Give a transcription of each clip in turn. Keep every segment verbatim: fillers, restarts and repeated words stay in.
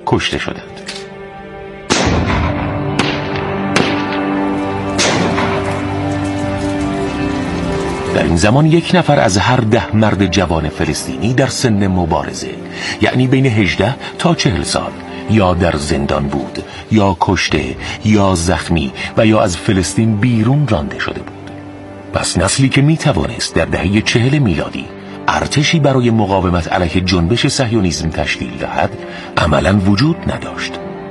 کشته شدند. در این زمان یک نفر از هر ده مرد جوان فلسطینی در سن مبارزه، یعنی بین هجده تا چهل سال، یا در زندان بود، یا کشته، یا زخمی و یا از فلسطین بیرون رانده شده بود. پس نسلی که می توانست در دهه چهل میلادی ارتشی برای مقاومت علیه جنبش صهیونیسم تشکیل دهد عملاً وجود نداشت.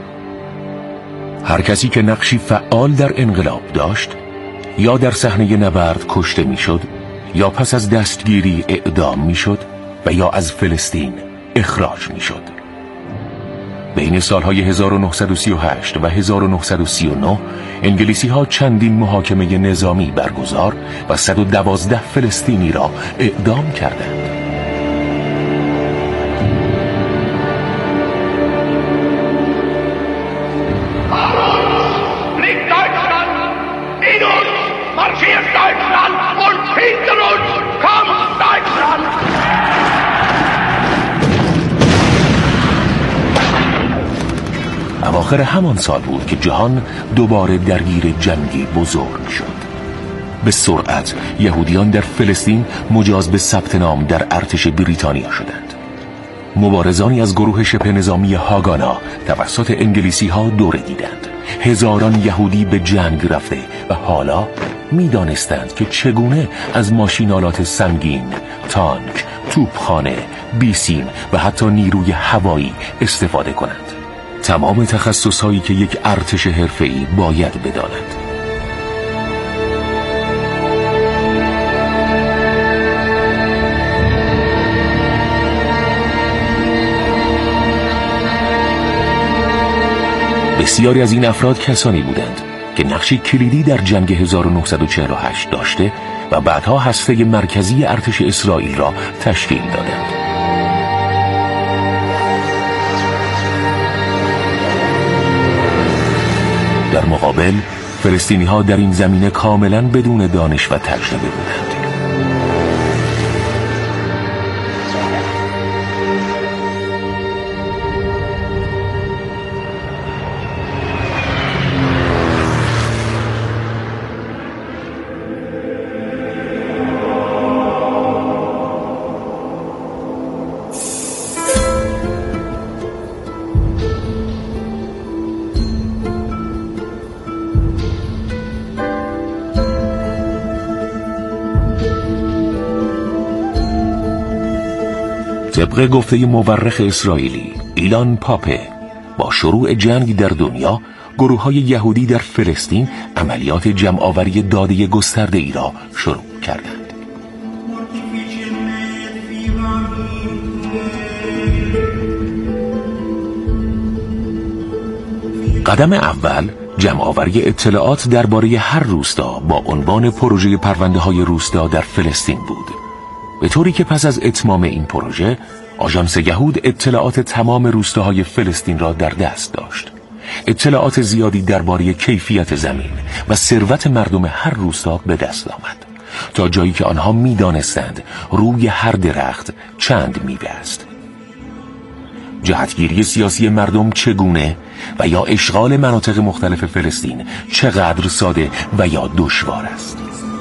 هر کسی که نقشی فعال در انقلاب داشت یا در صحنه نبرد کشته میشد، یا پس از دستگیری اعدام میشد و یا از فلسطین اخراج میشد. بین سالهای هزار و نهصد و سی و هشت و هزار و نهصد و سی و نه انگلیسی ها چندین محاکمه نظامی برگزار و صد و دوازده فلسطینی را اعدام کردند. اواخر همان سال بود که جهان دوباره درگیر جنگی بزرگ شد. به سرعت یهودیان در فلسطین مجاز به ثبت نام در ارتش بریتانیا شدند. مبارزانی از گروه شبه نظامی هاگانا توسط انگلیسی ها دوره دیدند. هزاران یهودی به جنگ رفته و حالا می دانستند که چگونه از ماشینالات سنگین، تانک، توپخانه، بیسیم و حتی نیروی هوایی استفاده کنند. تمام تخصصهایی که یک ارتش حرفه‌ای باید بداند. بسیاری از این افراد کسانی بودند که نقشی کلیدی در جنگ هزار و نهصد و چهل و هشت داشته و بعدها هسته مرکزی ارتش اسرائیل را تشکیل دادند. در مقابل فلسطینی ها در این زمینه کاملا بدون دانش و تجربه بودند. طبق گفته مورخ اسرائیلی ایلان پاپه، با شروع جنگ در دنیا گروه‌های یهودی در فلسطین عملیات جمع‌آوری داده گسترده ای را شروع کردند. قدم اول جمع‌آوری اطلاعات درباره هر روستا با عنوان پروژه پرونده‌های روستا در فلسطین بود، به طوری که پس از اتمام این پروژه آژانس یهود اطلاعات تمام روستاهای فلسطین را در دست داشت. اطلاعات زیادی درباره کیفیت زمین و ثروت مردم هر روستا به دست آمد، تا جایی که آنها می دانستند روی هر درخت چند میوه است. جهتگیری سیاسی مردم چگونه و یا اشغال مناطق مختلف فلسطین چقدر ساده و یا دشوار است.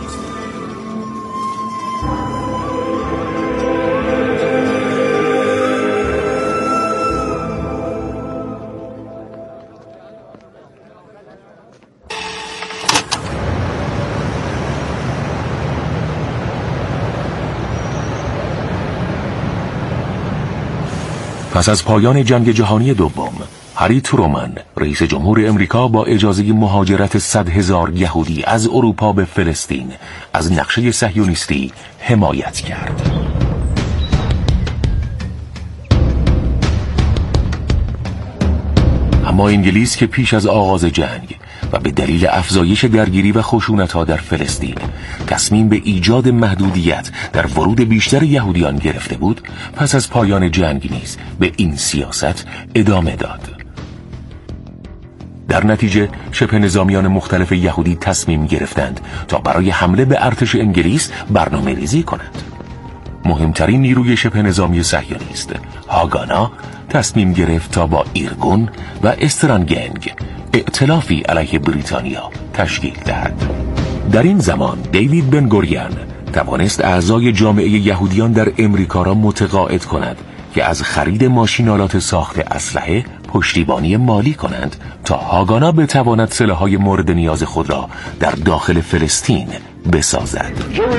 پس از پایان جنگ جهانی دوم، هری ترومن، رئیس جمهور امریکا، با اجازه مهاجرت صد هزار یهودی از اروپا به فلسطین از نقشه صهیونیستی حمایت کرد. اما انگلیس که پیش از آغاز جنگ و به دلیل افزایش درگیری و خشونت‌ها در فلسطین تصمیم به ایجاد محدودیت در ورود بیشتر یهودیان گرفته بود، پس از پایان جنگ نیز به این سیاست ادامه داد. در نتیجه شبه نظامیان مختلف یهودی تصمیم گرفتند تا برای حمله به ارتش انگلیس برنامه ریزی کنند. مهمترین نیروی شبه نظامی صهیونیست، هاگانا، تصمیم گرفت تا با ایرگون و استرانگنگ ائتلافی علیه بریتانیا تشکیل دهد. در این زمان دیوید بن گوریون توانست اعضای جامعه یهودیان در امریکا را متقاعد کند که از خرید ماشینالات ساخت اسلحه پشتیبانی مالی کنند تا هاگانا بتواند سلاح‌های مورد نیاز خود را در داخل فلسطین بسازد.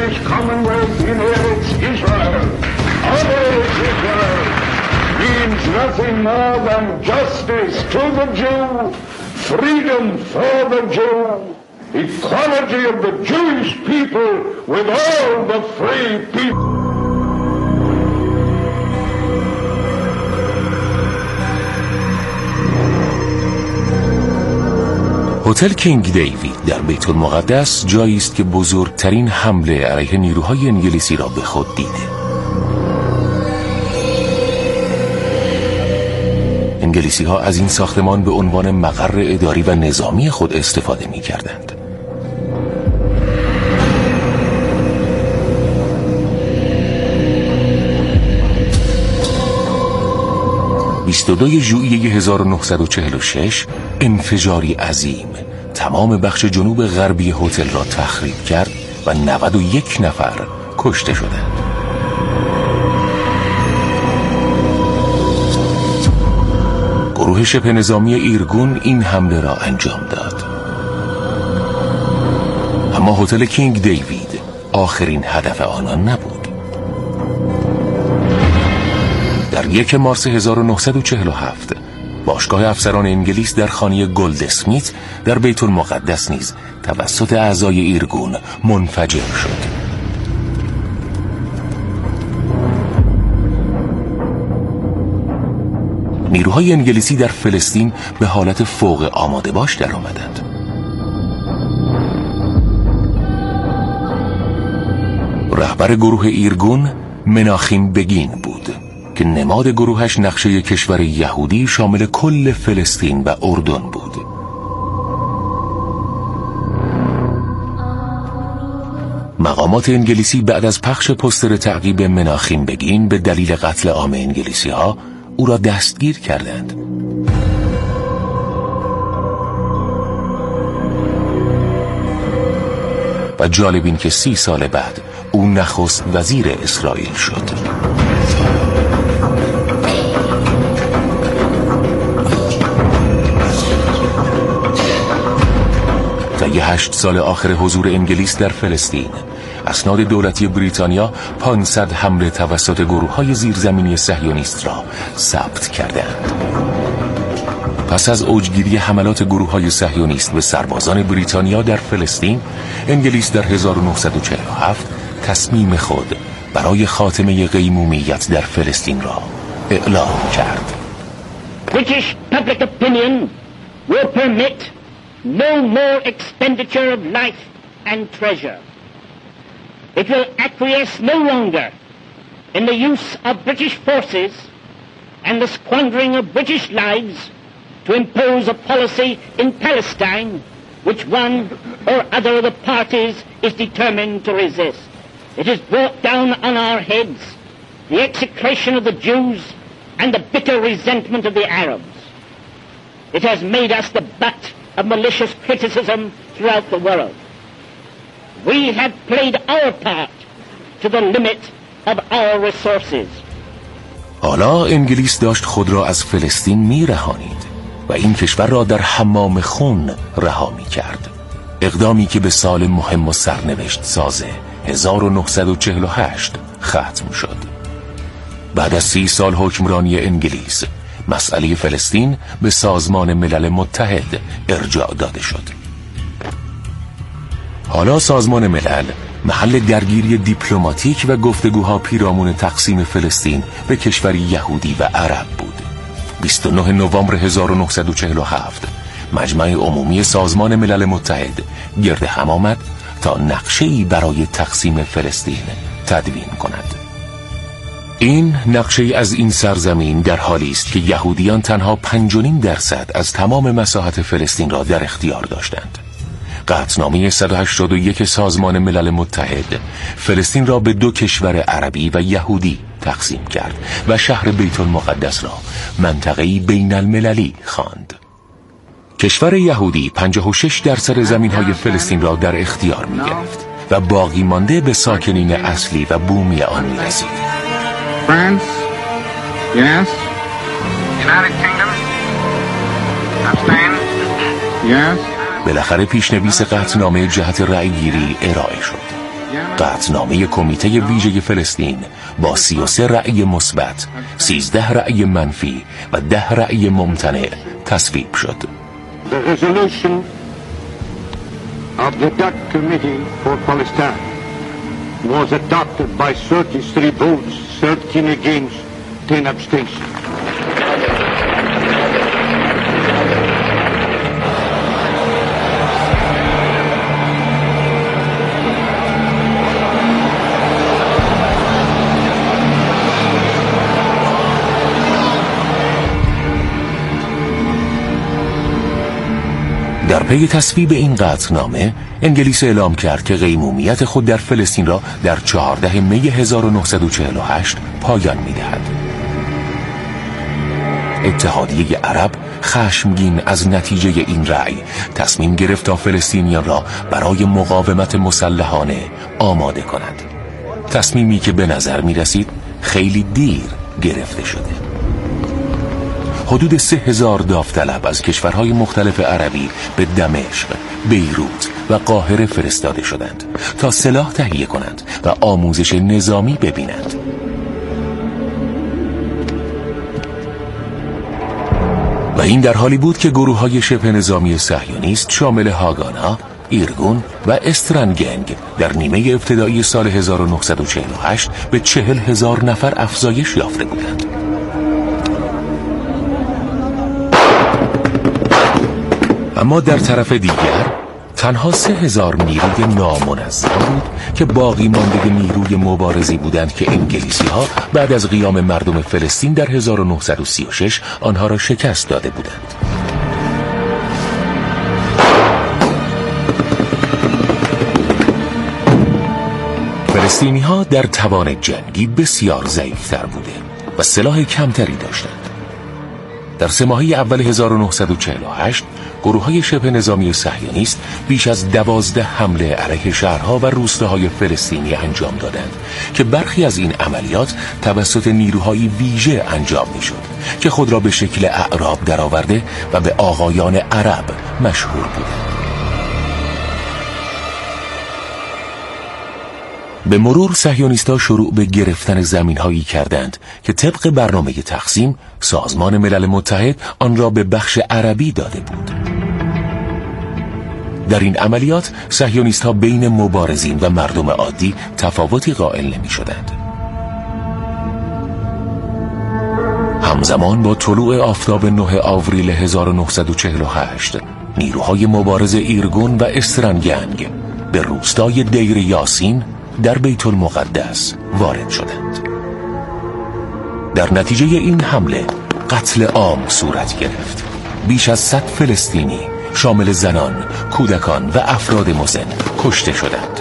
Equality of the Jewish people with all the free people. هتل کینگ دیوید در بیت المقدس جایی است که بزرگترین حمله علیه نیروهای انگلیسی را به خود دیده. انگلیسی ها از این ساختمان به عنوان مقر اداری و نظامی خود استفاده می کردند. بیست و دوم ژوئیه هزار و نهصد و چهل و شش انفجاری عظیم تمام بخش جنوب غربی هتل را تخریب کرد و نود و یک نفر کشته شدند. گروه شبه نظامی ایرگون این حمله را انجام داد. اما هتل کینگ دیوید آخرین هدف آنان نبود. در یک مارس هزار و نهصد و چهل و هفت باشگاه افسران انگلیس در خانه گلد اسمیت در بیت المقدس نیز توسط اعضای ایرگون منفجر شد. نیروهای انگلیسی در فلسطین به حالت فوق آماده باش در آمدند. رهبر گروه ایرگون مناخیم بگین بود که نماد گروهش نقشه کشور یهودی شامل کل فلسطین و اردن بود. مقامات انگلیسی بعد از پخش پوستر تعقیب مناخیم بگین به دلیل قتل عام انگلیسی ها او را دستگیر کردند. و جالب این که سی سال بعد او نخست وزیر اسرائیل شد. طی هشت سال آخر حضور انگلیس در فلسطین، اسناد دولتی بریتانیا پانصد حمله توسط گروه‌های زیرزمینی صهیونیست را ثبت کردند. پس از اوجگیری حملات گروه‌های صهیونیست به سربازان بریتانیا در فلسطین، انگلیس در هزار و نهصد و چهل و هفت تصمیم خود برای خاتمه قیمومیت در فلسطین را اعلام کرد. British public opinion will permit no more expenditure of life and treasure. It will acquiesce no longer in the use of British forces and the squandering of British lives to impose a policy in Palestine which one or other of the parties is determined to resist. It has brought down on our heads the execration of the Jews and the bitter resentment of the Arabs. It has made us the butt of malicious criticism throughout the world. We have played our part to the limit of our resources. حالا انگلیس داشت خود را از فلسطین می رهانید و این کشور را در حمام خون رها می کرد. اقدامی که به سال مهم و سرنوشت ساز هزار و نهصد و چهل و هشت ختم شد. بعد از سی سال حکمرانی انگلیس، مسئله فلسطین به سازمان ملل متحد ارجاع داده شد. حالا سازمان ملل محل درگیری دیپلماتیک و گفتگوها پیرامون تقسیم فلسطین به کشوری یهودی و عرب بود. بیست و نهم نوامبر هزار و نهصد و چهل و هفت مجمع عمومی سازمان ملل متحد گرد هم آمد تا نقشه‌ای برای تقسیم فلسطین تدوین کند. این نقشه از این سرزمین در حالی است که یهودیان تنها پنج و نیم درصد از تمام مساحت فلسطین را در اختیار داشتند. قطعنامه صد و هشتاد و یک سازمان ملل متحد فلسطین را به دو کشور عربی و یهودی تقسیم کرد و شهر بیت المقدس را منطقه‌ای بین المللی خواند. کشور یهودی پنجاه و شش درصد زمین‌های فلسطین را در اختیار می‌گرفت و باقی مانده به ساکنین اصلی و بومی آن می‌رسید. France, yes. United Kingdom, abstain, yes. بالاخره پیشنویس قطعنامه جهت رأی‌گیری ارائه شد. قطعنامه کمیته ویژه فلسطین با سی و سه رأی مثبت، سیزده رأی منفی و ده رأی ممتنع تصویب شد. The resolution of the Dutch Committee for Palestine was adopted by thirty-three votes, thirteen against, ten abstentions. در پی تصویب این قطعنامه، انگلیس اعلام کرد که قیمومیت خود در فلسطین را در چهاردهم می هزار و نهصد و چهل و هشت پایان می‌دهد. اتحادیه عرب خشمگین از نتیجه این رأی تصمیم گرفت تا فلسطینیان را برای مقاومت مسلحانه آماده کند. تصمیمی که به نظر می‌رسید خیلی دیر گرفته شده. حدود سه هزار داوطلب از کشورهای مختلف عربی به دمشق، بیروت و قاهره فرستاده شدند تا سلاح تهیه کنند و آموزش نظامی ببینند. و این در حالی بود که گروه‌های شبه نظامی صهیونیست شامل هاگانا، ایرگون و استرنگنگ در نیمه ابتدایی سال هزار و نهصد و چهل و هشت به چهل هزار نفر افزایش یافته بودند. اما در طرف دیگر تنها سه هزار نیروی نامنظم بود که باقی مانده نیروی مبارزی بودند که انگلیسی ها بعد از قیام مردم فلسطین در هزار و نهصد و سی و شش آنها را شکست داده بودند. فلسطینی ها در توان جنگی بسیار ضعیفتر بوده و سلاح کمتری داشتند. در سه ماهه اول هزار و نهصد و چهل و هشت گروه‌های شبه نظامی صهیونیست بیش از دوازده حمله علیه شهرها و روستاهای فلسطینی انجام دادند که برخی از این عملیات توسط نیروهای ویژه انجام می‌شد که خود را به شکل اعراب درآورده و به آقایان عرب مشهور بودند. به مرور صهیونیست‌ها شروع به گرفتن زمین‌هایی کردند که طبق برنامه تقسیم سازمان ملل متحد آن را به بخش عربی داده بود. در این عملیات صهیونیست‌ها بین مبارزین و مردم عادی تفاوتی قائل نمی‌شدند. همزمان با طلوع آفتاب نه آوریل هزار و نهصد و چهل و هشت نیروهای مبارز ایرگون و استرنگنگ به روستای دیر یاسین در بیت المقدس وارد شدند. در نتیجه این حمله قتل عام صورت گرفت. بیش از صد فلسطینی شامل زنان، کودکان و افراد مسن کشته شدند.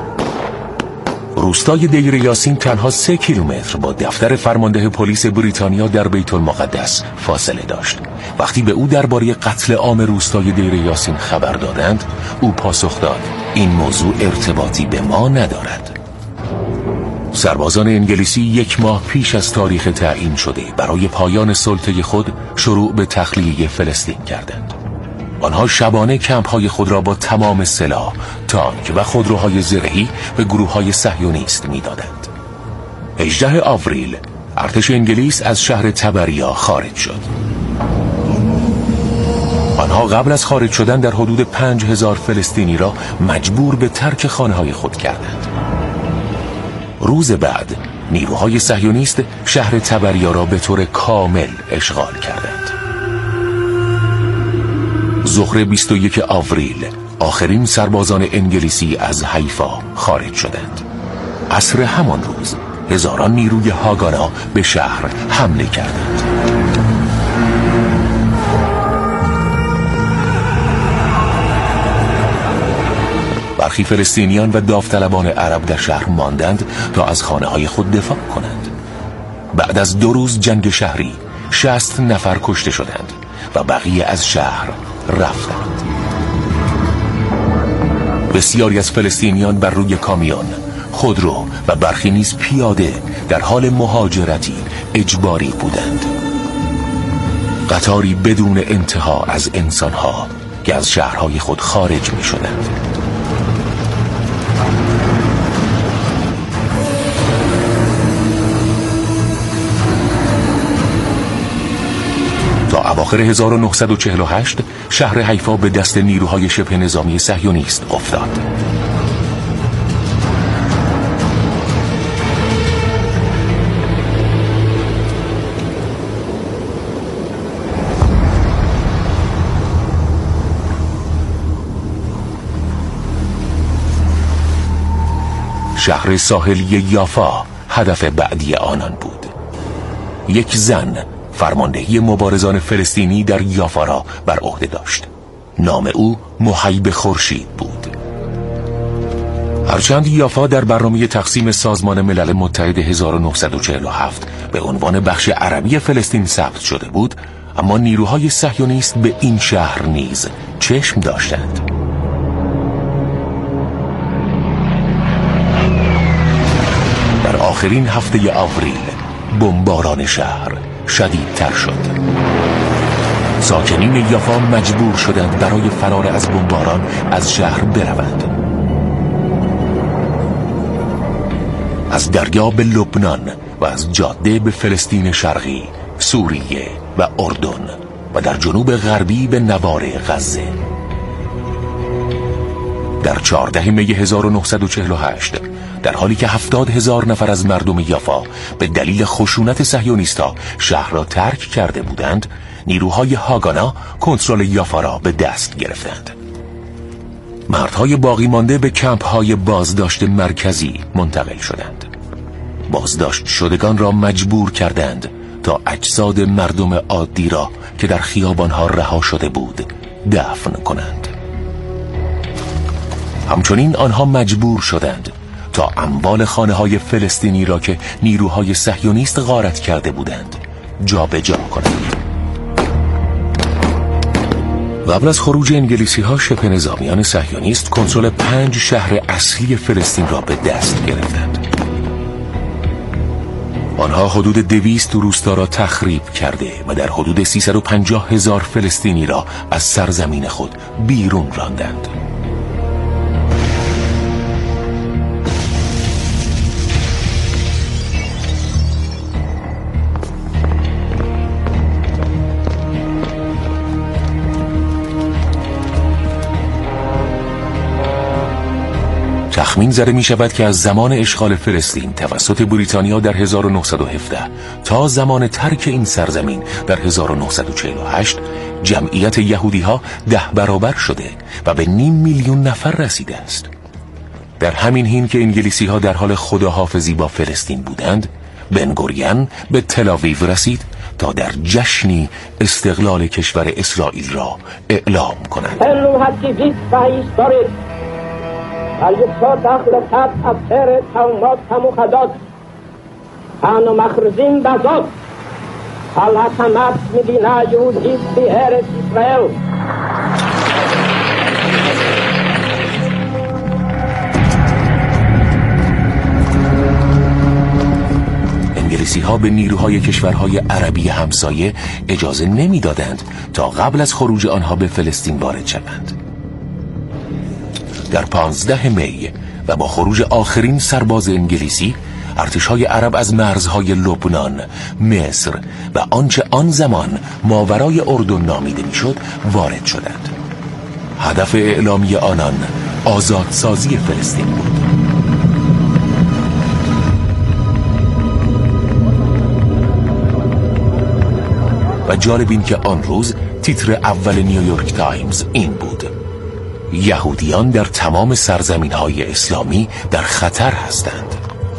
روستای دیر یاسین تنها سه کیلومتر با دفتر فرمانده پلیس بریتانیا در بیت المقدس فاصله داشت. وقتی به او درباره قتل عام روستای دیر یاسین خبر دادند، او پاسخ داد: این موضوع ارتباطی به ما ندارد. سربازان انگلیسی یک ماه پیش از تاریخ تعیین شده برای پایان سلطه خود شروع به تخلیه فلسطین کردند. آنها شبانه کمپ‌های خود را با تمام سلاح، تانک و خودروهای زرهی به گروه‌های صهیونیست می‌دادند. هجدهم آوریل ارتش انگلیس از شهر تبریا خارج شد. آنها قبل از خارج شدن در حدود پنج هزار فلسطینی را مجبور به ترک خانه‌های خود کردند. روز بعد نیروهای صهیونیست شهر تبریا را به طور کامل اشغال کردند. ظهر بیست و یکم آوریل آخرین سربازان انگلیسی از حیفا خارج شدند. عصر همان روز هزاران نیروی هاگانا به شهر حمله کردند. برخی فلسطینیان و داوطلبان عرب در شهر ماندند تا از خانه‌های خود دفاع کنند. بعد از دو روز جنگ شهری شصت نفر کشته شدند و بقیه از شهر رفتند. بسیاری از فلسطینیان بر روی کامیون، خودرو و برخی نیز پیاده در حال مهاجرتی اجباری بودند. قطاری بدون انتها از انسانها که از شهرهای خود خارج می شدند. تا اواخر هزار و نهصد و چهل و هشت شهر حیفا به دست نیروهای شبه نظامی صهیونیست افتاد. شهر ساحلی یافا هدف بعدی آنان بود. یک زن فرماندهی مبارزان فلسطینی در یافا را بر عهده داشت. نام او محیب خورشید بود. هرچند یافا در برنامه تقسیم سازمان ملل متحد هزار و نهصد و چهل و هفت به عنوان بخش عربی فلسطین ثبت شده بود، اما نیروهای صهیونیست به این شهر نیز چشم داشتند. در آخرین هفته آوریل بمباران شهر شدیدتر شد. ساکنین یافا مجبور شدند برای فرار از بمباران از شهر بروند. از دریا به لبنان و از جاده به فلسطین شرقی، سوریه و اردن و در جنوب غربی به نوار غزه. در چهاردهم می هزار و نهصد و چهل و هشت در حالی که هفتاد هزار نفر از مردم یافا به دلیل خشونت صهیونیست‌ها شهر را ترک کرده بودند، نیروهای هاگانا کنترل یافا را به دست گرفتند. مردهای باقی مانده به کمپ‌های بازداشت مرکزی منتقل شدند. بازداشت شدگان را مجبور کردند تا اجساد مردم عادی را که در خیابان‌ها رها شده بود دفن کنند. همچنین آنها مجبور شدند تا اموال خانه‌های فلسطینی را که نیروهای صهیونیست غارت کرده بودند جابجا کنند. قبل از خروج انگلیسی‌ها شبه نظامیان صهیونیست کنترل پنج شهر اصلی فلسطین را به دست گرفتند. آنها حدود دویست روستا را تخریب کرده و در حدود سیصد و پنجاه هزار فلسطینی را از سرزمین خود بیرون راندند. تخمین زده می شود که از زمان اشغال فلسطین توسط بریتانیا در هزار و نهصد و هفده تا زمان ترک این سرزمین در هزار و نهصد و چهل و هشت جمعیت یهودی ها ده برابر شده و به نیم میلیون نفر رسیده است. در همین حین که انگلیسی ها در حال خداحافظی با فلسطین بودند، بن گوریون به تل‌آویو رسید تا در جشنی استقلال کشور اسرائیل را اعلام کند. על יסוד החלטת עצרת האומות המאוחדות אנו מכריזים בזאת על הקמת מדינה יהודית בארץ ישראל. انگلیسی ها به نیروهای کشورهای عربی همسایه اجازه نمیدادند تا قبل از خروج آنها به فلسطین وارد شوند. در پانزده می و با خروج آخرین سرباز انگلیسی، ارتش‌های عرب از مرزهای لبنان، مصر و آنچه آن زمان ماورای اردن نامیده میشد وارد شدند. هدف اعلامی آنان آزادسازی فلسطین بود. و جالب این که آن روز تیتر اول نیویورک تایمز این بود: یهودیان در تمام سرزمین‌های اسلامی در خطر هستند.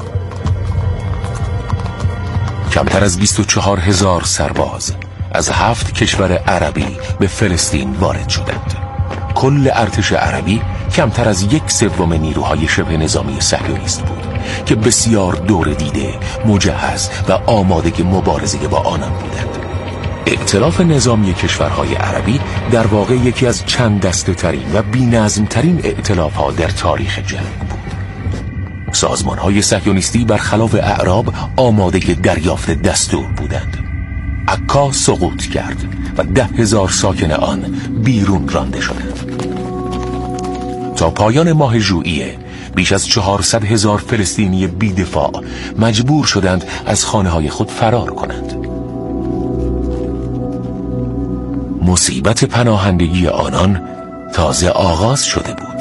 کمتر از بیست و چهار هزار سرباز از هفت کشور عربی به فلسطین وارد شدند. کل ارتش عربی کمتر از یک سوم نیروهای شبه نظامی صهیونیست بود که بسیار دور دیده، مجهز و آماده مبارزه با آنان بودند. ائتلاف نظامی کشورهای عربی در واقع یکی از چند دسته ترین و بی‌نظم ترین ائتلاف ها در تاریخ جنگ بود. سازمان های صهیونیستی برخلاف اعراب آماده دریافت دستور بودند. عکا سقوط کرد و ده هزار ساکن آن بیرون رانده شدند. تا پایان ماه ژوئیه بیش از چهارصد هزار فلسطینی بی‌دفاع مجبور شدند از خانه های خود فرار کنند. مصیبت پناهندگی آنان تازه آغاز شده بود.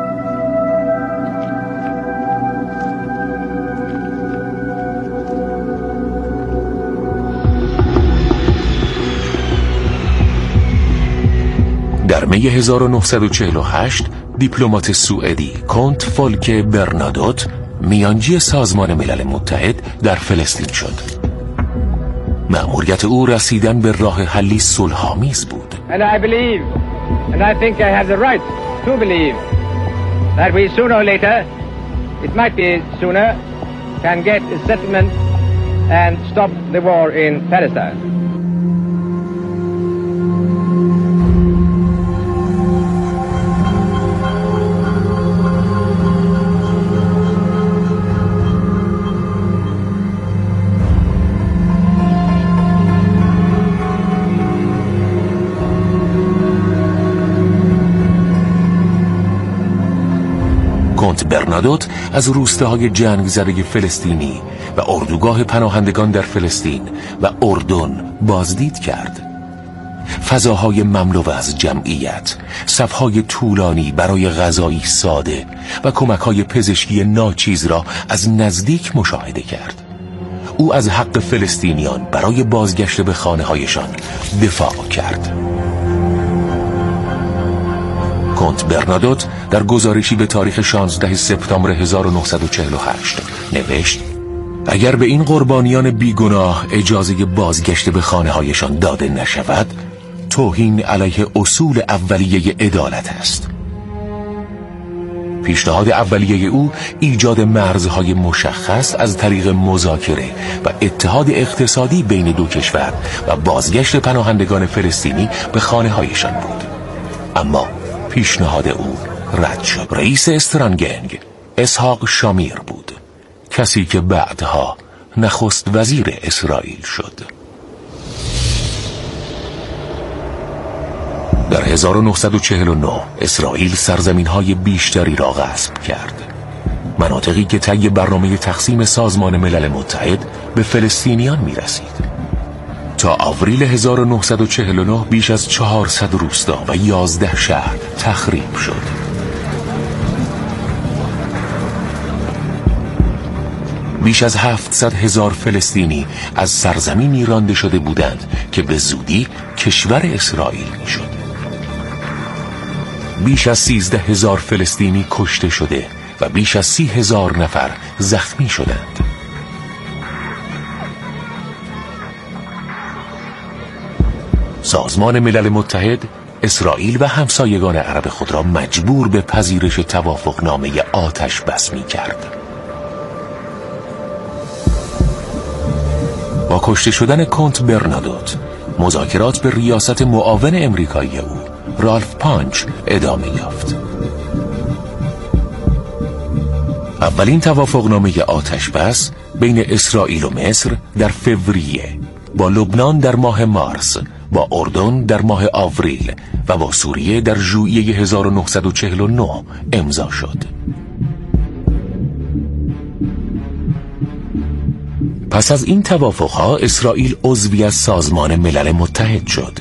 در می هزار و نهصد و چهل و هشت دیپلمات سوئدی کنت فولک برنادوت میانجی سازمان ملل متحد در فلسطین شد. مأموریت او رسیدن به راه حلی صلح‌آمیز بود. And I believe, and I think I have the right to believe, that we sooner or later, it might be sooner, can get a settlement and stop the war in Palestine. کنت برنادوت از روستاهای جنگ زده فلسطینی و اردوگاه پناهندگان در فلسطین و اردن بازدید کرد. فضاهای مملو از جمعیت، صفهای طولانی برای غذایی ساده و کمک‌های پزشکی ناچیز را از نزدیک مشاهده کرد. او از حق فلسطینیان برای بازگشت به خانه‌هایشان دفاع کرد. کنت برنادوت در گزارشی به تاریخ شانزده سپتامبر هزار و نهصد و چهل و هشت نوشت: اگر به این قربانیان بیگناه اجازه بازگشت به خانه‌هایشان داده نشود، توهین علیه اصول اولیه عدالت است. پیشنهاد اولیه او ایجاد مرزهای مشخص از طریق مذاکره و اتحاد اقتصادی بین دو کشور و بازگشت پناهندگان فلسطینی به خانه‌هایشان بود. اما پیشنهاد او رد شد. رئیس استرانگنگ اسحاق شامیر بود، کسی که بعدها نخست وزیر اسرائیل شد. در هزار و نهصد و چهل و نه اسرائیل سرزمین‌های بیشتری را غصب کرد، مناطقی که طی برنامه تقسیم سازمان ملل متحد به فلسطینیان می‌رسید. تا آوریل هزار و نهصد و چهل و نه بیش از چهارصد روستا و یازده شهر تخریب شد. بیش از هفتصد هزار فلسطینی از سرزمینی رانده شده بودند که به زودی کشور اسرائیل میشد. بیش از سیزده هزار فلسطینی کشته شده و بیش از سی هزار نفر زخمی شدند. سازمان ملل متحد اسرائیل و همسایگان عرب خود را مجبور به پذیرش توافقنامه آتش بس می کرد. با کشته شدن کنت برنادوت، مذاکرات به ریاست معاون امریکایی او رالف پانچ ادامه یافت. اولین توافقنامه آتش بس بین اسرائیل و مصر در فوریه، با لبنان در ماه مارس، با اردن در ماه آوریل و با سوریه در ژوئیه هزار و نهصد و چهل و نه امضا شد. پس از این توافقها اسرائیل عضوی از سازمان ملل متحد شد.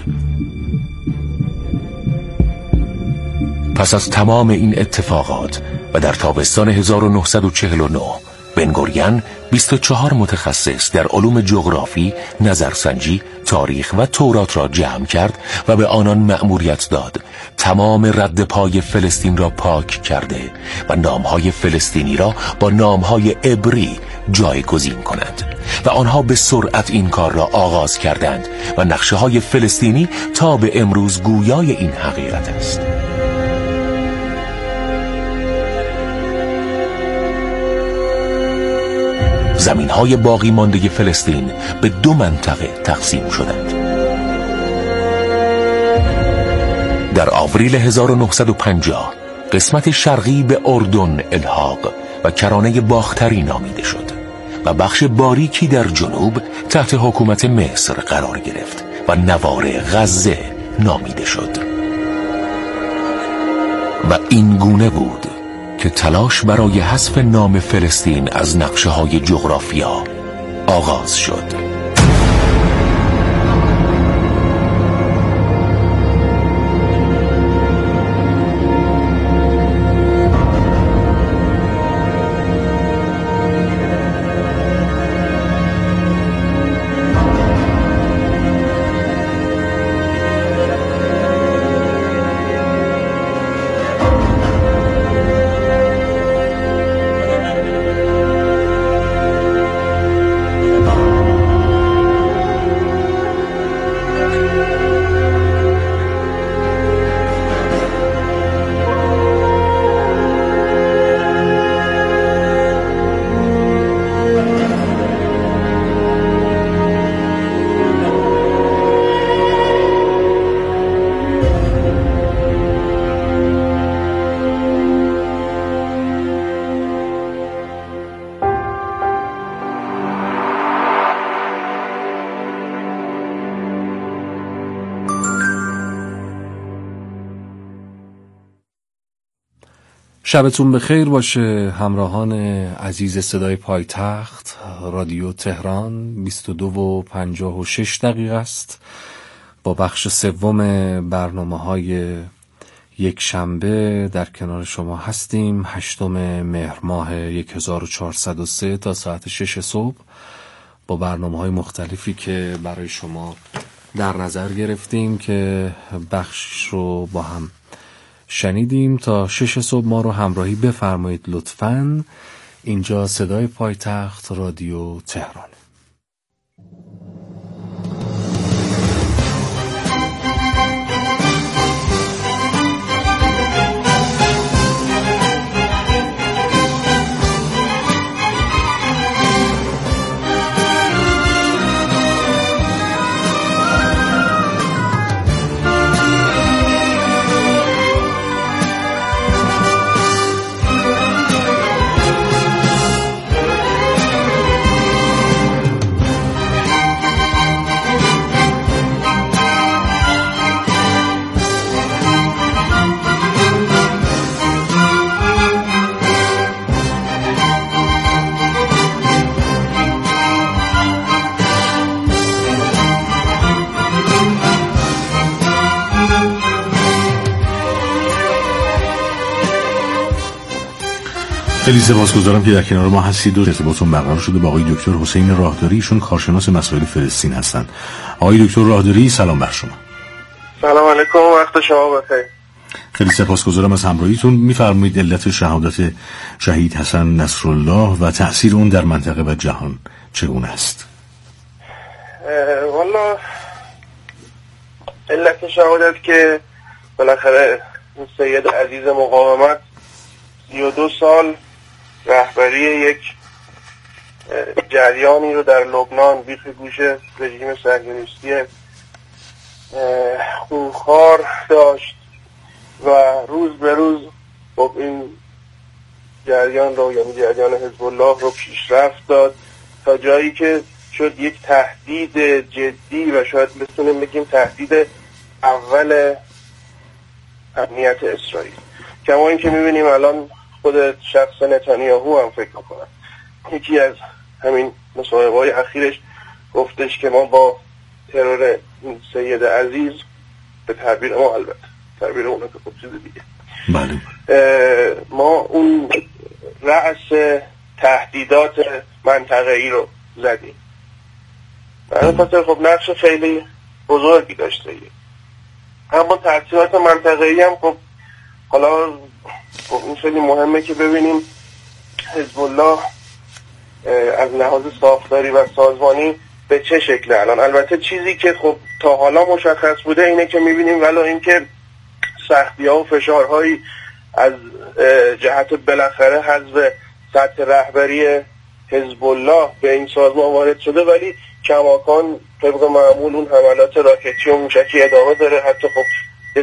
پس از تمام این اتفاقات و در تابستان هزار و نهصد و چهل و نه بنگوریون بیست و چهار متخصص در علوم جغرافی، نظرسنجی، تاریخ و تورات را جمع کرد و به آنان مأموریت داد تمام رد پای فلسطین را پاک کرده و نامهای فلسطینی را با نامهای عبری جایگزین کنند و آنها به سرعت این کار را آغاز کردند و نقشه های فلسطینی تا به امروز گویای این حقیقت است. زمین‌های باقی مانده فلسطین به دو منطقه تقسیم شدند. در آوریل هزار و نهصد و پنجاه قسمت شرقی به اردن الحاق و کرانه باختری نامیده شد و بخش باریکی در جنوب تحت حکومت مصر قرار گرفت و نوار غزه نامیده شد. و این گونه بود که تلاش برای حذف نام فلسطین از نقشه‌های جغرافیا آغاز شد. شبتون بخیر باشه همراهان عزیز صدای پایتخت. رادیو تهران بیست و دو و پنجاه و شش دقیقه است با بخش سوم برنامه های یک شنبه در کنار شما هستیم. هشتم مهر ماه هزار و چهارصد و سه تا ساعت شش صبح با برنامه های مختلفی که برای شما در نظر گرفتیم که بخش رو با هم شنیدیم. تا شش صبح ما رو همراهی بفرمایید لطفاً. اینجا صدای پایتخت رادیو تهران. خیلی سپاسگزارم که در کنار ما هستید و ارتباطتون برقرار شده با آقای دکتر حسین راهداری. ایشون کارشناس مسائل فلسطین هستند. آقای دکتر راهداری سلام بر شما. سلام علیکم، وقت شما بخیر. خیلی سپاسگزارم از همراهیتون. می‌فرمایید علت شهادت شهید حسن نصرالله و تأثیر اون در منطقه و جهان چگونه است؟ والا علت شهادت که بالاخره سید عزیز مقاومت سی و دو سال رهبری یک جریانی رو در لبنان بیخ گوش رژیم صهیونیستی خونخوار داشت و روز به روز خب این جریان رو یعنی جریان حزب الله رو پیشرفت داد تا جایی که شد یک تهدید جدی و شاید بتونیم بگیم تهدید اول امنیت اسرائیل. کما این که میبینیم الان خود شخص نتانیاهو هم فکر میکنن یکی از همین مصاحبه‌های اخیرش گفتش که ما با ترور این سید عزیز به تعبیر ما البته تعبیر اونه که خب چیز دیگه بله ما اون رأس تهدیدات منطقه‌ای رو زدیم. برای خاطر خب نقش خیلی بزرگی داشته ایه. اما تهدیدات منطقه‌ای هم خب حالا خب این خیلی مهمه که ببینیم حزب الله از لحاظ ساختاری و سازمانی به چه شکله الان. البته چیزی که خب تا حالا مشخص بوده اینه که میبینیم ولی اینکه سختی‌ها و فشارهایی از جهت بالاخره حذف سطح رهبری حزب الله به این سازمان وارد شده، ولی کماکان طبق معمول اون حملات راکتی و موشکی ادامه داره. حتی خب